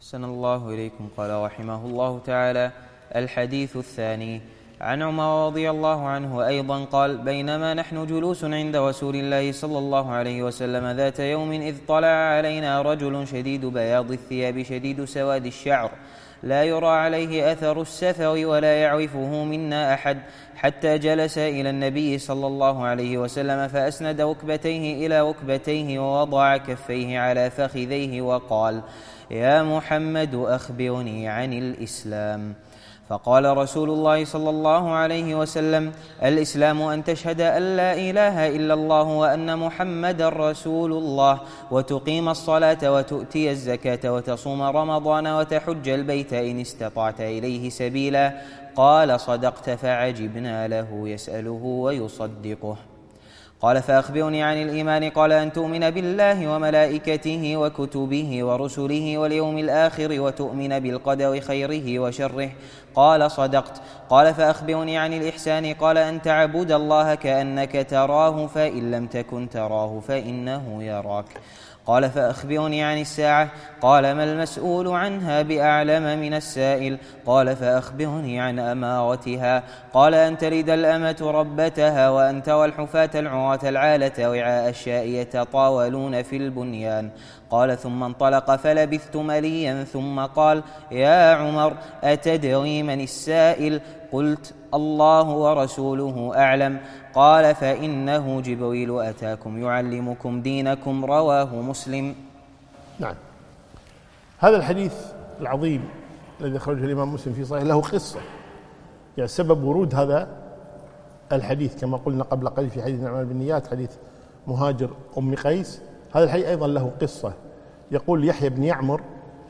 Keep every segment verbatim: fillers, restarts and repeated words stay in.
أحسن الله إليكم. قال رحمه الله تعالى: الحديث الثاني عن عمر رضي الله عنه أيضا قال: بينما نحن جلوس عند رسول الله صلى الله عليه وسلم ذات يوم إذ طلع علينا رجل شديد بياض الثياب شديد سواد الشعر لا يرى عليه أثر السفر ولا يعرفه منا أحد، حتى جلس إلى النبي صلى الله عليه وسلم فأسند ركبتيه إلى ركبتيه ووضع كفيه على فخذيه وقال: يا محمد أخبرني عن الإسلام. فقال رسول الله صلى الله عليه وسلم: الإسلام أن تشهد أن لا إله إلا الله وأن محمدا رسول الله، وتقيم الصلاة وتؤتي الزكاة وتصوم رمضان وتحج البيت إن استطعت إليه سبيلا. قال: صدقت. فعجبنا له يسأله ويصدقه. قال: فأخبرني عن الإيمان. قال: أن تؤمن بالله وملائكته وكتبه ورسله واليوم الآخر وتؤمن بالقدر خيره وشره. قال: صدقت. قال: فأخبرني عن الإحسان. قال: أن تعبد الله كأنك تراه فإن لم تكن تراه فإنه يراك. قال: فأخبرني عن الساعة. قال: ما المسؤول عنها بأعلم من السائل. قال: فأخبرني عن أمارتها. قال: أن تلد الأمة ربتها وأن ترى الحفاة العراة العالة وعاء الشاء يتطاولون في البنيان. قال: ثم انطلق فلبثت مليا ثم قال: يا عمر، أتدري من السائل؟ قلت: الله ورسوله أعلم. قال: فإنه جبريل أتاكم يعلمكم دينكم. رواه مسلم. نعم. هذا الحديث العظيم الذي أخرجه الإمام مسلم في صحيح له قصة، يعني سبب ورود هذا الحديث كما قلنا قبل قليل في حديث الأعمال بالنيات، حديث مهاجر أم قيس. هذا الحديث أيضا له قصة. يقول يحيى بن يعمر: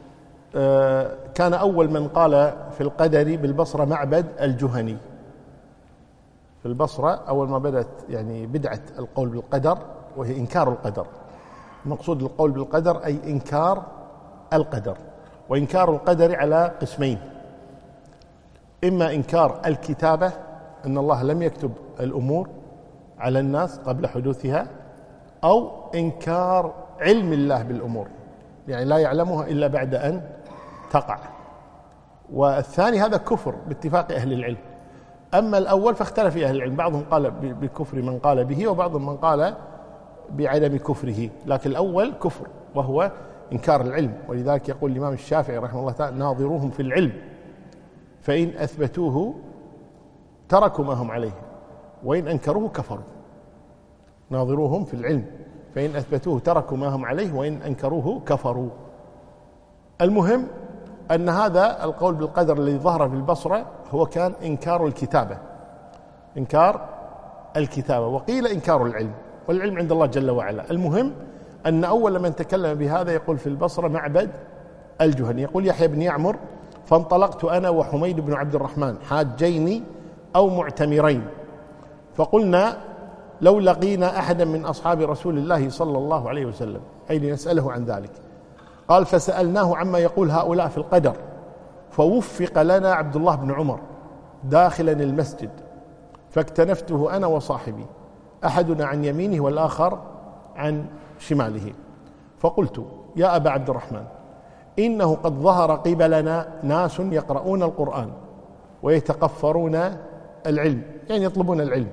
كان أول من قال في القدر بالبصرة معبد الجهني. في البصرة أول ما بدأت يعني بدعة القول بالقدر، وهي إنكار القدر. المقصود القول بالقدر أي إنكار القدر، وإنكار القدر على قسمين: إما إنكار الكتابة، أن الله لم يكتب الأمور على الناس قبل حدوثها، أو إنكار علم الله بالأمور، يعني لا يعلمها إلا بعد أن تقع. والثاني هذا كفر باتفاق أهل العلم. أما الأول فاختلف في أهل العلم، بعضهم قال بكفر من قال به وبعضهم من قال بعدم كفره، لكن الأول كفر وهو إنكار العلم. ولذلك يقول الإمام الشافعي رحمه الله تعالى: ناظروهم في العلم فإن أثبتوه تركوا ما هم عليه وإن أنكروه كفروا. ناظروهم في العلم فإن أثبتوه تركوا ما هم عليه وإن أنكروه كفروا. المهم أن هذا القول بالقدر الذي ظهر في البصرة هو كان إنكار الكتابة، إنكار الكتابة، وقيل إنكار العلم، والعلم عند الله جل وعلا. المهم أن أول من تكلم بهذا يقول في البصرة معبد الجهني. يقول يحيى بن يعمر: فانطلقت أنا وحميد بن عبد الرحمن حاجين أو معتمرين، فقلنا لو لقينا أحدا من أصحاب رسول الله صلى الله عليه وسلم أي لنسأله عن ذلك. قال: فسألناه عما يقول هؤلاء في القدر، فوفق لنا عبد الله بن عمر داخلا المسجد، فاكتنفته أنا وصاحبي، أحدنا عن يمينه والآخر عن شماله، فقلت: يا أبا عبد الرحمن، إنه قد ظهر قبلنا ناس يقرؤون القرآن ويتقفرون العلم، يعني يطلبون العلم،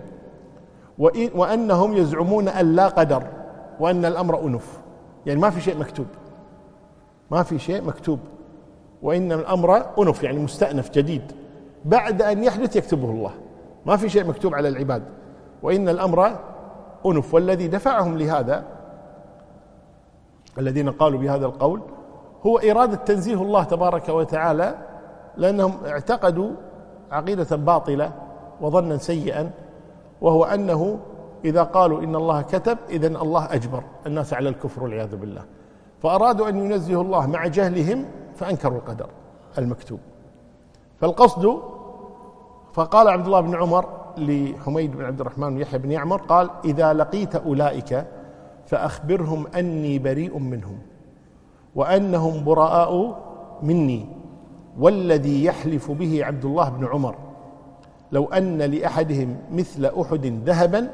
وأنهم يزعمون أن لا قدر وأن الأمر أنف، يعني ما في شيء مكتوب، ما في شيء مكتوب، وإن الأمر أنف يعني مستأنف جديد بعد أن يحدث يكتبه الله، ما في شيء مكتوب على العباد، وإن الأمر أنف. والذي دفعهم لهذا الذين قالوا بهذا القول هو إرادة تنزيه الله تبارك وتعالى، لأنهم اعتقدوا عقيدة باطلة وظنا سيئا، وهو أنه إذا قالوا إن الله كتب إذن الله أجبر الناس على الكفر والعياذ بالله، فأرادوا أن ينزهوا الله مع جهلهم فأنكروا القدر المكتوب. فالقصد، فقال عبد الله بن عمر لحميد بن عبد الرحمن ويحيى بن يعمر، قال: إذا لقيت أولئك فأخبرهم أني بريء منهم وأنهم براء مني، والذي يحلف به عبد الله بن عمر لو أن لأحدهم مثل أحد ذهبا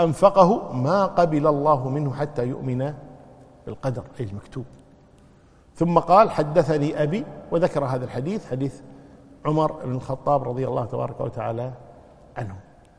فأنفقه ما قبل الله منه حتى يؤمن بالقدر أي المكتوب. ثم قال حدثني أبي، وذكر هذا الحديث، حديث عمر بن الخطاب رضي الله تبارك وتعالى عنه.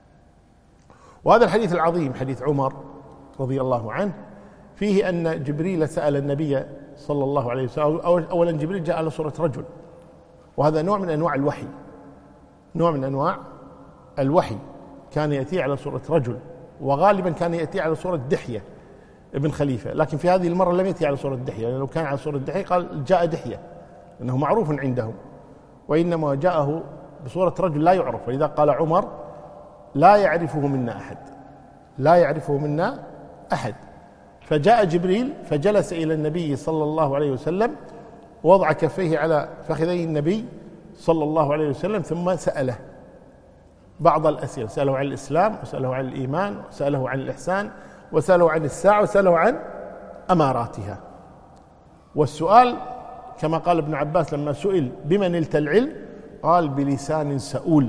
وهذا الحديث العظيم حديث عمر رضي الله عنه فيه أن جبريل سأل النبي صلى الله عليه وسلم. أولا جبريل جاء على صورة رجل، وهذا نوع من أنواع الوحي، نوع من أنواع الوحي، كان يأتي على صورة رجل، وغالبا كان يأتي على صورة دحية ابن خليفة، لكن في هذه المرة لم يأتي على صورة دحية، يعني لو كان على صورة دحية قال جاء دحية لأنه معروف عندهم، وإنما جاءه بصورة رجل لا يعرف، ولذا قال عمر لا يعرفه منا أحد، لا يعرفه منا أحد. فجاء جبريل فجلس إلى النبي صلى الله عليه وسلم، ووضع كفيه على فخذي النبي صلى الله عليه وسلم، ثم سأله بعض الأسئلة، سأله عن الإسلام، وسأله عن الإيمان، وسأله عن الإحسان، وسأله عن الساعة، وسأله عن أماراتها. والسؤال كما قال ابن عباس لما سئل بما نلت العلم قال بلسان سؤول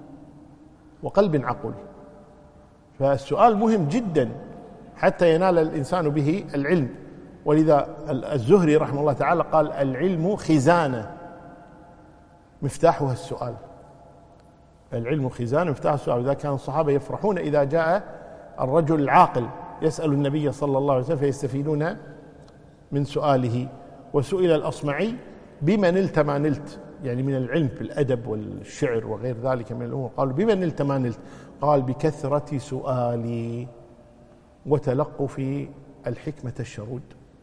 وقلب عقول. فالسؤال مهم جدا حتى ينال الإنسان به العلم، ولذا الزهري رحمه الله تعالى قال العلم خزانة مفتاحها السؤال، العلم خزانة مفتاح السؤال. إذا كان الصحابة يفرحون إذا جاء الرجل العاقل يسأل النبي صلى الله عليه وسلم فيستفيدون من سؤاله. وسئل الأصمعي بما نلت ما نلت، يعني من العلم في الأدب والشعر وغير ذلك من الأمور، قالوا بما نلت ما نلت، قال بكثرة سؤالي وتلقف الحكمة الشرود.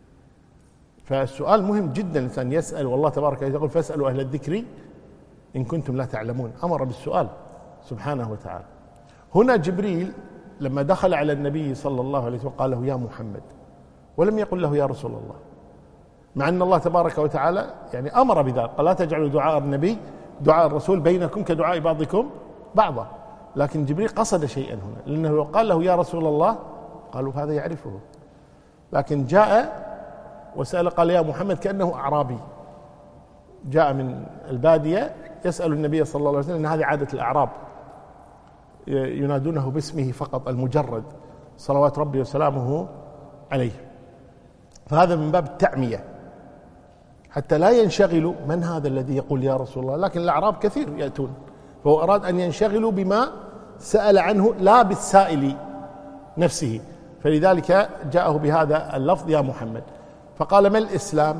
فالسؤال مهم جدا، الإنسان يسأل، والله تبارك وتعالى يقول فاسألوا أهل الذكر إن كنتم لا تعلمون، أمر بالسؤال سبحانه وتعالى. هنا جبريل لما دخل على النبي صلى الله عليه وسلم قال له يا محمد، ولم يقل له يا رسول الله، مع أن الله تبارك وتعالى يعني أمر بذلك، قال لا تجعلوا دعاء النبي دعاء الرسول بينكم كدعاء بعضكم بعضا. لكن جبريل قصد شيئا هنا، لأنه لو قال له يا رسول الله قالوا هذا يعرفه، لكن جاء وسأل قال يا محمد كأنه أعرابي جاء من البادية يسأل النبي صلى الله عليه وسلم، إن هذه عادة الأعراب ينادونه باسمه فقط المجرد صلوات ربي وسلامه عليه. فهذا من باب التعمية حتى لا ينشغلوا من هذا الذي يقول يا رسول الله، لكن الأعراب كثير يأتون، فهو أراد أن ينشغلوا بما سأل عنه لا بالسائل نفسه، فلذلك جاءه بهذا اللفظ يا محمد. فقال ما الإسلام؟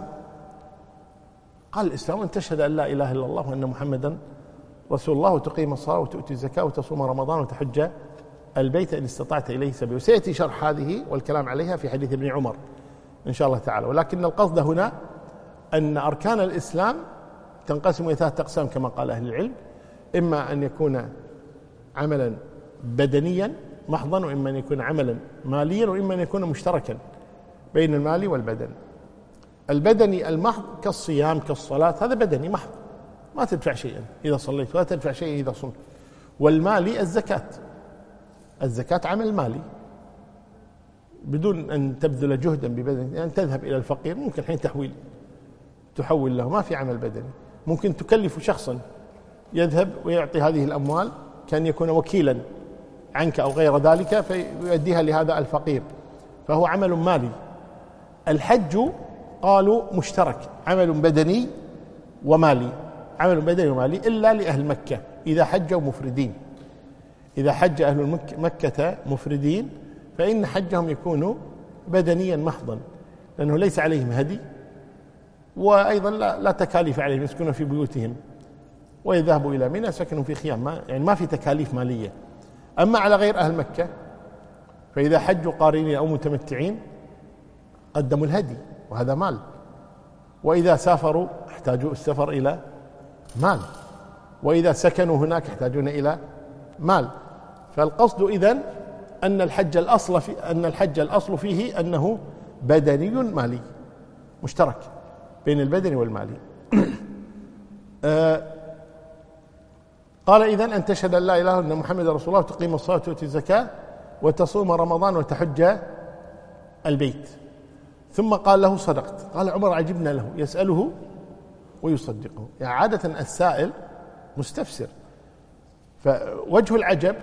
قال الإسلام أن تشهد أن لا إله إلا الله وأن محمدا رسول الله، وتقيم الصلاة وتؤتي الزكاة وتصوم رمضان وتحج البيت إن استطعت إليه سبيلا. وسيأتي شرح هذه والكلام عليها في حديث ابن عمر إن شاء الله تعالى. ولكن القصد هنا أن أركان الإسلام تنقسم إلى ثلاثة أقسام كما قال أهل العلم، إما أن يكون عملا بدنيا محضا، وإما أن يكون عملا ماليا، وإما أن يكون مشتركا بين المال والبدن. البدني المحض كالصيام كالصلاة، هذا بدني محض ما تدفع شيئا إذا صليت ولا تدفع شيئا إذا صمت. والمالي الزكاة، الزكاة عمل مالي بدون أن تبذل جهدا ببدن، يعني تذهب إلى الفقير ممكن حين تحويل تحول له، ما في عمل بدني. ممكن تكلف شخصا يذهب ويعطي هذه الأموال كان يكون وكيلا عنك أو غير ذلك فيؤديها لهذا الفقير، فهو عمل مالي. الحج قالوا مشترك، عمل بدني ومالي، عمل بدني ومالي إلا لأهل مكة إذا حجوا مفردين. إذا حج أهل مكة مفردين فإن حجهم يكون بدنيا محضا، لأنه ليس عليهم هدي، وأيضا لا, لا تكاليف عليهم، يسكنون في بيوتهم ويذهبوا إلى منى سكنوا في خيام، ما يعني ما في تكاليف مالية. أما على غير أهل مكة فإذا حجوا قارنين أو متمتعين قدموا الهدي وهذا مال، وإذا سافروا احتاجوا السفر إلى مال، وإذا سكنوا هناك يحتاجون إلى مال. فالقصد إذن أن الحج الأصل في أن الحج الأصل فيه أنه بدني مالي مشترك بين البدن والمالي. آه قال إذن أن تشهد أن لا إله إلا أن محمد رسول الله وتقيم الصلاة وتؤتي الزكاة وتصوم رمضان وتحج البيت. ثم قال له صدقت. قال عمر عجبنا له، يسأله ويصدقه. يعني عادة السائل مستفسر، فوجه العجب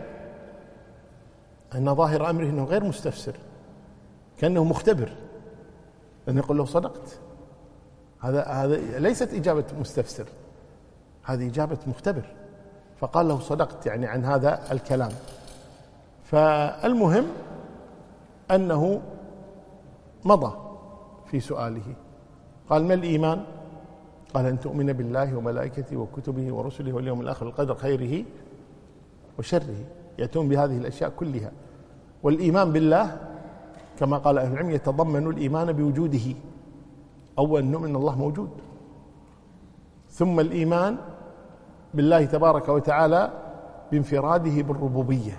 أن ظاهر أمره أنه غير مستفسر، كأنه مختبر، أن يقول له صدقت. هذا هذا ليست إجابة مستفسر، هذه إجابة مختبر، فقال له صدقت يعني عن هذا الكلام. فالمهم أنه مضى في سؤاله. قال ما الإيمان؟ قال أن تؤمن بالله وملائكته وكتبه ورسله واليوم الآخر القدر خيره وشره، يأتون بهذه الأشياء كلها. والإيمان بالله كما قال أهل العلم يتضمن الإيمان بوجوده، أولا نؤمن أن الله موجود، ثم الإيمان بالله تبارك وتعالى بانفراده بالربوبية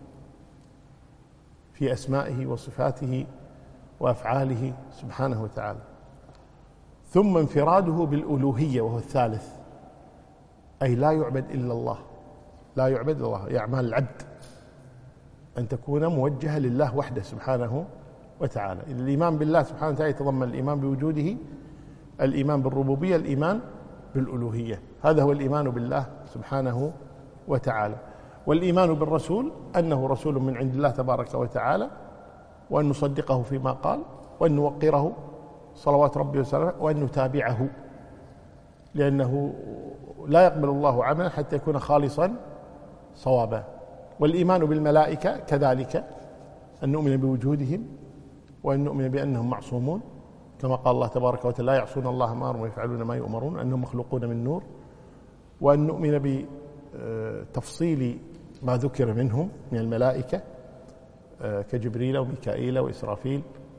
في أسمائه وصفاته وأفعاله سبحانه وتعالى، ثم انفراده بالألوهية وهو الثالث، أي لا يعبد إلا الله، لا يعبد إلا الله، أعمال العبد أن تكون موجهة لله وحده سبحانه وتعالى. الإيمان بالله سبحانه وتعالى يتضمن الإيمان بوجوده، الإيمان بالربوبية، الإيمان بالألوهية، هذا هو الإيمان بالله سبحانه وتعالى. والإيمان بالرسول أنه رسول من عند الله تبارك وتعالى، وأن نصدقه فيما قال، وأن نوقره صلوات ربي وسلامه، وأن نتابعه، لأنه لا يقبل الله عملا حتى يكون خالصا صوابا. والإيمان بالملائكة كذلك، أن نؤمن بوجودهم، وأن نؤمن بأنهم معصومون كما قال الله تبارك وتعالى لا يعصون الله ما أمرهم ويفعلون ما يؤمرون، أنهم مخلوقون من نور. وأن نؤمن بتفصيل ما ذكر منهم من الملائكة كجبريل وميكائيل وإسرافيل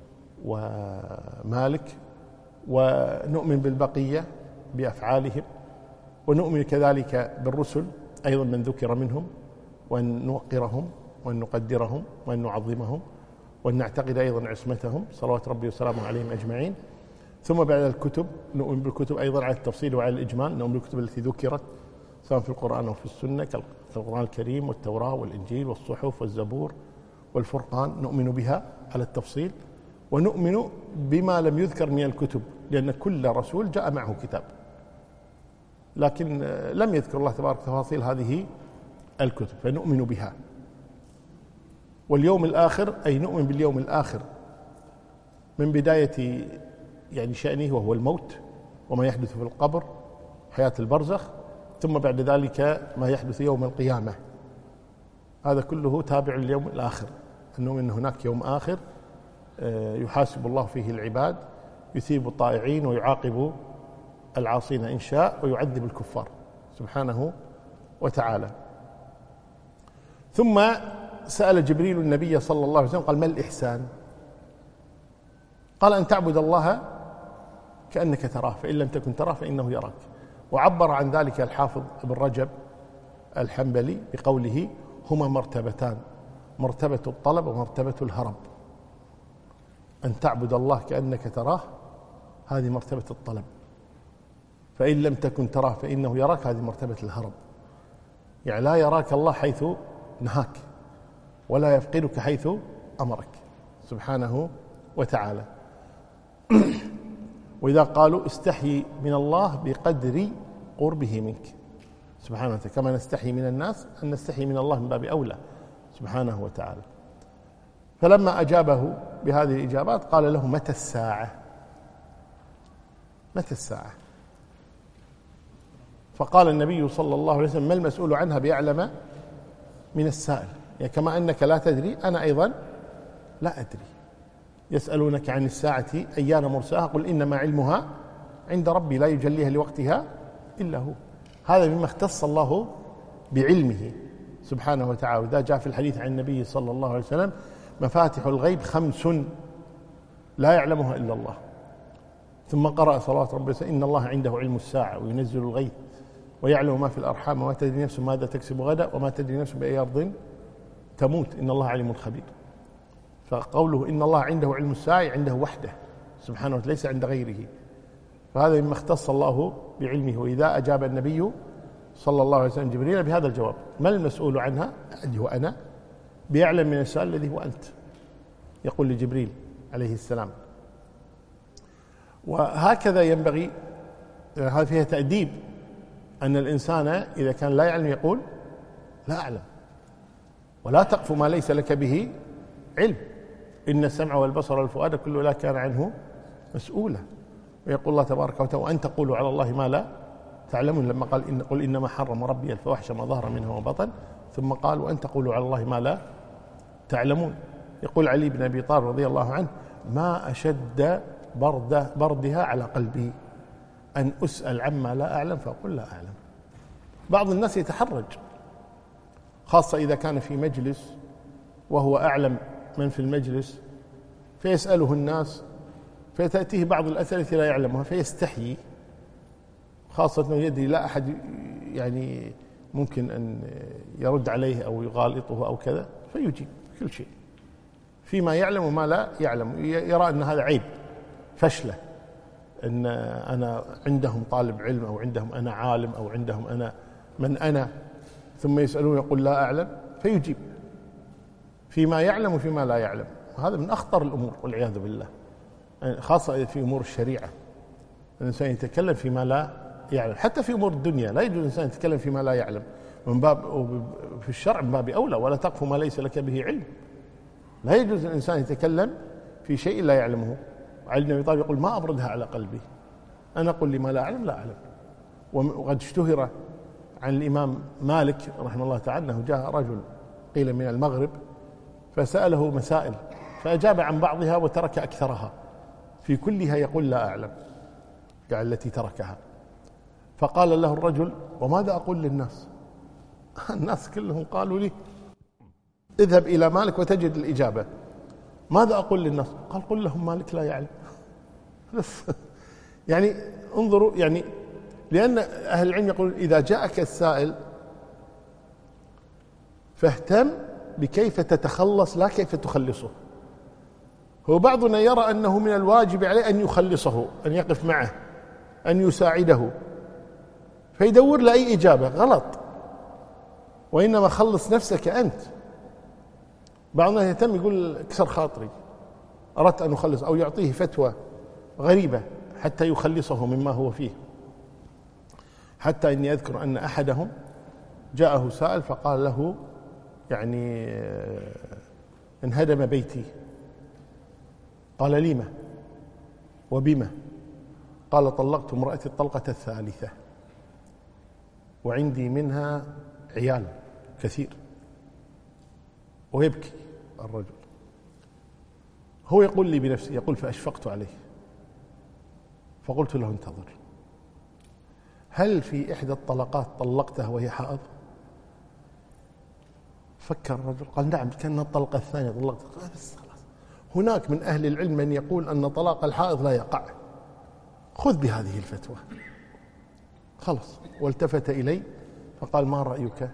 ومالك، ونؤمن بالبقية بأفعالهم. ونؤمن كذلك بالرسل أيضا من ذكر منهم، وأن نوقرهم وأن نقدرهم وأن نعظمهم، وأن نعتقد أيضا عصمتهم صلوات ربي وسلامه عليهم أجمعين. ثم بعد الكتب نؤمن بالكتب أيضا على التفصيل وعلى الإجمال، نؤمن بالكتب التي ذكرت سواء في القرآن أو في السنة كالقرآن الكريم والتوراة والإنجيل والصحف والزبور والفرقان، نؤمن بها على التفصيل. ونؤمن بما لم يذكر من الكتب، لأن كل رسول جاء معه كتاب، لكن لم يذكر الله تبارك تفاصيل هذه الكتب، فنؤمن بها. واليوم الآخر أي نؤمن باليوم الآخر من بداية يعني شأنه وهو الموت، وما يحدث في القبر، حياة البرزخ، ثم بعد ذلك ما يحدث يوم القيامة، هذا كله تابع لليوم الآخر. أن نؤمن أن هناك يوم آخر يحاسب الله فيه العباد، يثيب الطائعين ويعاقب العاصين إن شاء، ويعذب الكفار سبحانه وتعالى. ثم سأل جبريل النبي صلى الله عليه وسلم قال ما الإحسان؟ قال أن تعبد الله كأنك تراه، فإن لم تكن تراه فإنه يراك. وعبر عن ذلك الحافظ ابن رجب الحنبلي بقوله هما مرتبتان، مرتبة الطلب ومرتبة الهرب. أن تعبد الله كأنك تراه هذه مرتبة الطلب، فإن لم تكن تراه فإنه يراك هذه مرتبة الهرب. يعني لا يراك الله حيث نهاك، ولا يفقدك حيث أمرك سبحانه وتعالى. وإذا قالوا استحي من الله بقدر قربه منك سبحانه وتعالى، كما نستحي من الناس أن نستحي من الله من باب أولى سبحانه وتعالى. فلما أجابه بهذه الإجابات قال له متى الساعة؟ متى الساعة؟ فقال النبي صلى الله عليه وسلم ما المسؤول عنها بأعلم من السائل، يعني كما أنك لا تدري أنا أيضا لا أدري. يسألونك عن الساعة أيان مرساها قل إنما علمها عند ربي لا يجليها لوقتها إلا هو. هذا مما اختص الله بعلمه سبحانه وتعالى. وإذا جاء في الحديث عن النبي صلى الله عليه وسلم مفاتح الغيب خمس لا يعلمها إلا الله. ثم قرأ صلوات ربي وسلم إن الله عنده علم الساعة وينزل الغيث ويعلم ما في الأرحام وما تدري نفس ماذا تكسب غدا وما تدري نفس بأي أرض تموت إن الله عليم خبير. فقوله إن الله عنده علم الساعة عنده وحده سبحانه وتعالى ليس عند غيره، فهذا مما اختص الله بعلمه. وإذا أجاب النبي صلى الله عليه وسلم جبريل بهذا الجواب ما المسؤول عنها الذي هو أنا بيعلم من السؤال الذي هو أنت، يقول لجبريل عليه السلام. وهكذا ينبغي، هذا فيها تأديب أن الإنسان إذا كان لا يعلم يقول لا أعلم، ولا تقف ما ليس لك به علم، إن السمع والبصر والفؤاد كل أولئك كان عنه مسؤولا. ويقول الله تبارك وتعالى وأن تقولوا على الله ما لا تعلمون، لما قال إن قل إنما حرم ربي الفواحش ما ظهر منها وبطن، ثم قال وأن تقولوا على الله ما لا تعلمون. يقول علي بن أبي طالب رضي الله عنه ما أشد برد بردها على قلبي أن أسأل عما لا أعلم فأقول لا أعلم. بعض الناس يتحرج، خاصة إذا كان في مجلس وهو أعلم من في المجلس، فيسأله الناس فتأتيه بعض الأسئلة التي لا يعلمها فيستحيي، خاصة أنه يدري لا أحد يعني ممكن أن يرد عليه أو يغالطه أو كذا، فيجيب كل شيء فيما يعلم وما لا يعلم. يرى أن هذا عيب، فشلة، أن أنا عندهم طالب علم أو عندهم أنا عالم أو عندهم أنا من أنا، ثم يسألون يقول لا أعلم، فيجيب فيما يعلم وفيما لا يعلم. هذا من أخطر الأمور والعياذ بالله، خاصة في أمور الشريعة. الإنسان يتكلم فيما لا يعلم، حتى في أمور الدنيا لا يجوز الإنسان يتكلم فيما لا يعلم، من باب في الشرع من باب أولى، ولا تقف ما ليس لك به علم. لا يجوز الإنسان يتكلم في شيء لا يعلمه. علي بن أبي طالب يقول ما أبردها على قلبي، أنا أقول لي ما لا أعلم لا أعلم. وقد اشتهر عن الإمام مالك رحمه الله تعالى أنه جاء رجل قيل من المغرب فسأله مسائل فأجاب عن بعضها وترك أكثرها، في كلها يقول لا أعلم، قال التي تركها. فقال له الرجل وماذا أقول للناس؟ الناس كلهم قالوا لي اذهب إلى مالك وتجد الإجابة، ماذا أقول للناس؟ قال قل لهم مالك لا يعلم. يعني انظروا، يعني لأن أهل العلم يقول إذا جاءك السائل فاهتم بكيف تتخلص لا كيف تخلصه. هو بعضنا يرى أنه من الواجب عليه أن يخلصه، أن يقف معه، أن يساعده، فيدور لأي إجابة. غلط، وإنما خلص نفسك أنت. بعضنا يهتم يقول اكسر خاطري، أردت أن أخلص، أو يعطيه فتوى غريبة حتى يخلصه مما هو فيه. حتى إني أذكر أن أحدهم جاءه سائل فقال له يعني انهدم بيتي. قال لما وبما؟ قال طلقت امرأتي الطلقة الثالثة وعندي منها عيال كثير. ويبكي الرجل. هو يقول لي بنفسه، يقول فأشفقت عليه فقلت له انتظر، هل في إحدى الطلقات طلقتها وهي حائض؟ فكر الرجل قال نعم، كان الطلقة الثانية طلقتها. قال بس خلاص، هناك من أهل العلم من يقول أن طلاق الحائض لا يقع، خذ بهذه الفتوى. خلاص. والتفت إلي فقال ما رأيك؟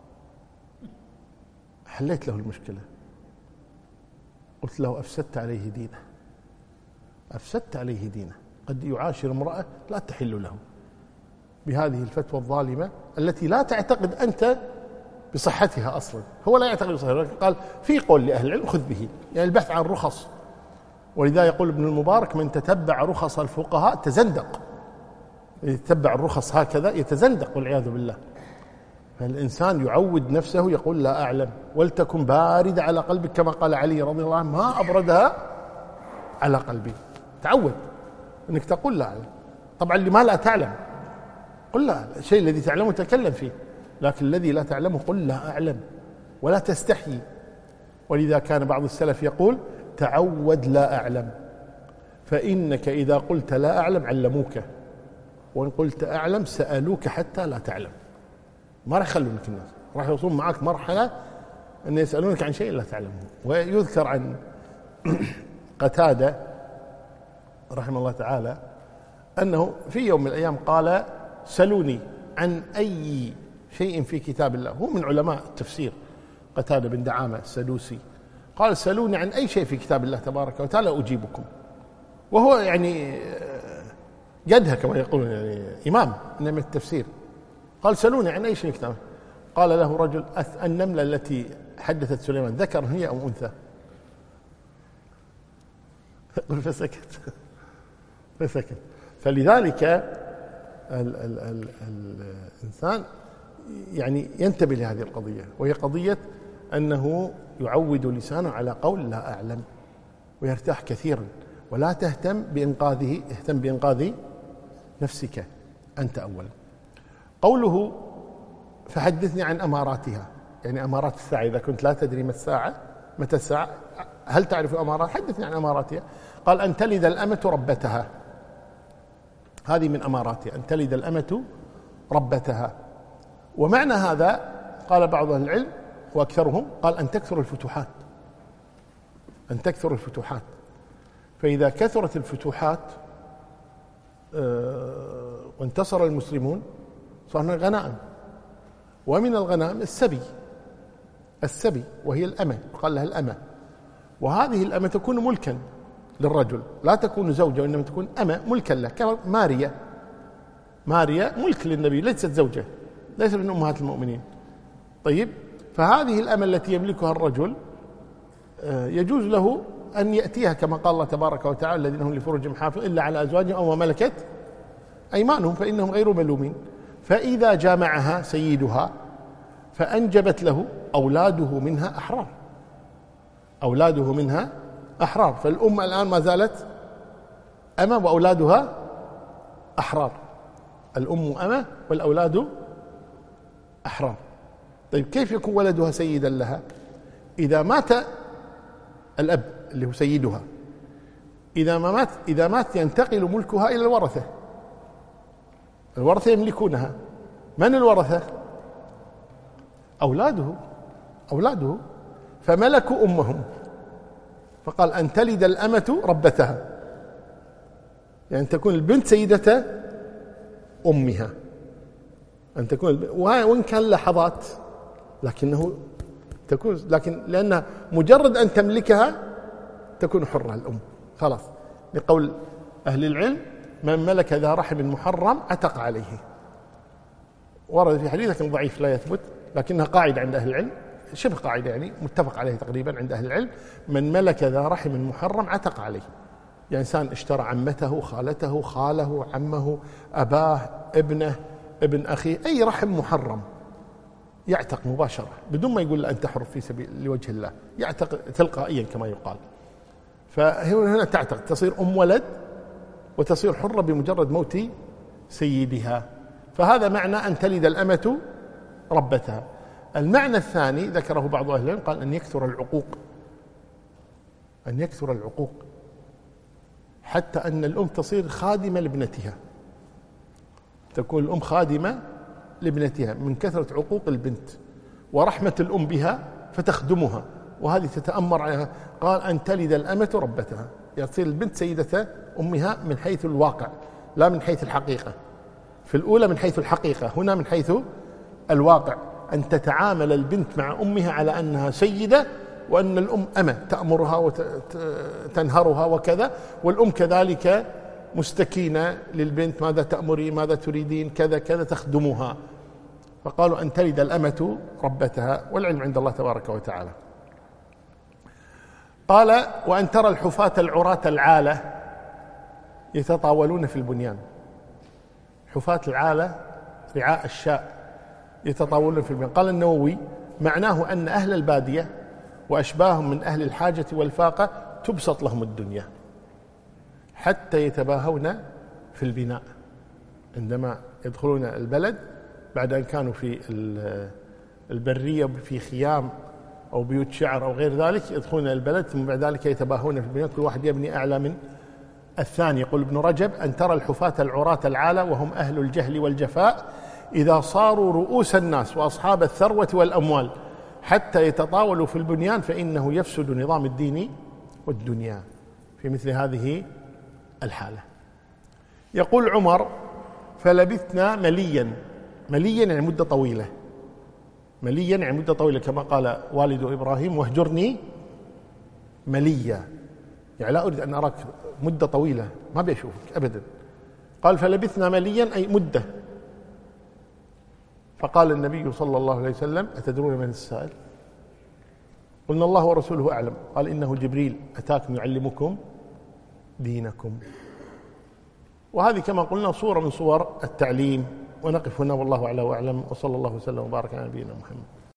حليت له المشكلة. قلت له أفسدت عليه دينه، أفسدت عليه دينه. قد يعاشر امرأة لا تحل له بهذه الفتوى الظالمة التي لا تعتقد أنت بصحتها أصلا. هو لا يعتقد بصحتها، قال في قول لأهل العلم خذ به، يعني البحث عن رخص. ولذا يقول ابن المبارك من تتبع رخص الفقهاء تزندق. يتبع الرخص هكذا يتزندق والعياذ بالله. فالإنسان يعود نفسه يقول لا أعلم، ولتكن باردة على قلبك كما قال علي رضي الله عنه ما أبردها على قلبي. تعود أنك تقول لا أعلم. طبعا لما لا تعلم قل لا، الشيء الذي تعلمه تكلم فيه، لكن الذي لا تعلمه قل لا أعلم ولا تستحي. ولذا كان بعض السلف يقول تعود لا أعلم، فإنك إذا قلت لا أعلم علموك، وإن قلت أعلم سألوك حتى لا تعلم. ما راح يخلونك الناس، راح يوصلون معك مرحلة أن يسألونك عن شيء لا تعلمه. ويذكر عن قتادة رحمه الله تعالى أنه في يوم من الأيام قال سلوني عن أي شيء في كتاب الله. هو من علماء التفسير قتادة بن دعامة السدوسي. قال سلوني عن أي شيء في كتاب الله تبارك وتعالى أجيبكم. وهو يعني قدها كما يقولون، يعني إمام من التفسير. قال سلوني عن أي شيء في كتاب. قال له رجل النملة التي حدثت سليمان ذكر هي أو أنثى؟ فسكت فسكت. فلذلك ال ال ال الإنسان يعني ينتبه لهذه القضية، وهي قضية أنه يعود لسانه على قول لا أعلم ويرتاح كثيرا. ولا تهتم بإنقاذه، اهتم بإنقاذ نفسك أنت أولا. قوله فحدثني عن أماراتها، يعني أمارات الساعة، إذا كنت لا تدري ما الساعة متى الساعة، هل تعرف أمارات؟ حدثني عن أماراتها. قال أن تلد الأمة ربتها، هذه من أماراتها، أن تلد الأمة ربتها. ومعنى هذا قال بعض أهل العلم وأكثرهم قال أن تكثر الفتوحات، أن تكثر الفتوحات. فإذا كثرت الفتوحات وانتصر المسلمون صارنا غنائم، ومن الغنائم السبي، السبي وهي الأمة، قال لها الأمة. وهذه الأمة تكون ملكا للرجل، لا تكون زوجة وإنما تكون أمة ملكا له، كما ماريا، ماريا ملك للنبي، ليست زوجة، ليست من أمهات المؤمنين. طيب، فهذه الأمة التي يملكها الرجل يجوز له أن يأتيها كما قال الله تبارك وتعالى الذين هم لفروجهم حافظون إلا على أزواجهم أو ما ملكت أيمانهم فإنهم غير ملومين. فإذا جامعها سيدها فأنجبت له أولاده منها أحرار، أولاده منها أحرار. فالأم الآن ما زالت أمة وأولادها أحرار، الأم أمة والأولاد أحرار. طيب، كيف يكون ولدها سيدا لها؟ إذا مات الأب اللي هو سيدها، إذا ما مات إذا مات ينتقل ملكها إلى الورثة، الورثة يملكونها. من الورثة؟ أولاده، أولاده. فملكوا أمهم، فقال أن تلد الأمة ربتها، يعني تكون البنت سيدة أمها، أن تكون، وإن كان لحظات لكنه تكون، لكن لأن مجرد أن تملكها تكون حرة الأم خلاص. لقول أهل العلم من ملك ذا رحم محرم عتق عليه. ورد في حديث لكن ضعيف لا يثبت، لكنها قاعدة عند أهل العلم، شبه قاعدة يعني متفق عليه تقريبا عند أهل العلم، من ملك ذا رحم محرم عتق عليه. يعني إنسان اشترى عمته، خالته، خاله، عمه، أباه، ابنه، ابن أخيه، أي رحم محرم يعتق مباشرة بدون ما يقول أنت حر في سبيل لوجه الله، يعتق تلقائيا كما يقال. فهنا تعتق، تصير أم ولد وتصير حرة بمجرد موت سيدها. فهذا معنى أن تلد الأمة ربتها. المعنى الثاني ذكره بعض أهل العلم قال أن يكثر العقوق، أن يكثر العقوق حتى أن الأم تصير خادمة لابنتها، تكون الأم خادمة لابنتها من كثرة عقوق البنت ورحمة الأم بها فتخدمها، وهذه تتأمر عليها. قال أن تلد الأمة ربتها، يعني تصير البنت سيدة أمها من حيث الواقع لا من حيث الحقيقة. في الأولى من حيث الحقيقة، هنا من حيث الواقع، أن تتعامل البنت مع أمها على أنها سيدة، وأن الأم أمة تأمرها وتنهرها وكذا، والأم كذلك مستكينة للبنت، ماذا تأمري، ماذا تريدين، كذا كذا، تخدمها. فقالوا أن تلد الأمة ربتها، والعلم عند الله تبارك وتعالى. قال وأن ترى الحفاة العراة العالة يتطاولون في البنيان. حفاة العالة رعاء الشاء يتطاولون في البنيان. قال النووي معناه أن أهل البادية وأشباههم من أهل الحاجة والفاقة تبسط لهم الدنيا حتى يتباهون في البناء، عندما يدخلون البلد بعد أن كانوا في البرية في خيام أو بيوت شعر أو غير ذلك، يدخلون البلد ثم بعد ذلك يتباهون في البناء، كل واحد يبني أعلى من الثاني. يقول ابن رجب أن ترى الحفاة العراة العالة وهم أهل الجهل والجفاء إذا صاروا رؤوس الناس وأصحاب الثروة والأموال حتى يتطاولوا في البنيان فإنه يفسد نظام الدين والدنيا في مثل هذه الحالة. يقول عمر فلبثنا مليا، مليا يعني مدة طويلة، مليا يعني مدة طويلة كما قال والد إبراهيم واهجرني مليا، يعني لا أريد أن أراك مدة طويلة، ما بيشوفك أبدا. قال فلبثنا مليا أي مدة. فقال النبي صلى الله عليه وسلم أتدرون من السائل؟ قلنا الله ورسوله أعلم. قال إنه جبريل أتاكم يعلمكم دينكم. وهذه كما قلنا صورة من صور التعليم. ونقف هنا والله أعلم وأعلم، وصلى الله وسلم وبارك على نبينا محمد.